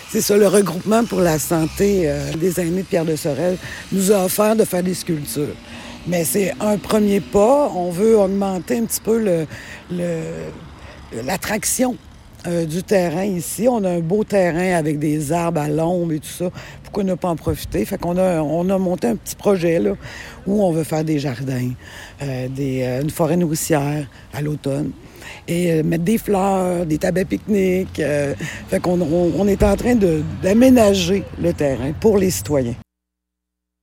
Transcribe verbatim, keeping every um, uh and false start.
C'est ça, le regroupement pour la santé euh, des aînés de Pierre de Sorel nous a offert de faire des sculptures. Mais c'est un premier pas. On veut augmenter un petit peu le, le, l'attraction euh, du terrain ici. On a un beau terrain avec des arbres à l'ombre et tout ça. Pourquoi ne pas en profiter? Fait qu'on a, on a monté un petit projet là, où on veut faire des jardins, euh, des, euh, une forêt nourricière à l'automne. Et euh, mettre des fleurs, des tables à pique-nique. Euh, fait qu'on on, on est en train de, d'aménager le terrain pour les citoyens.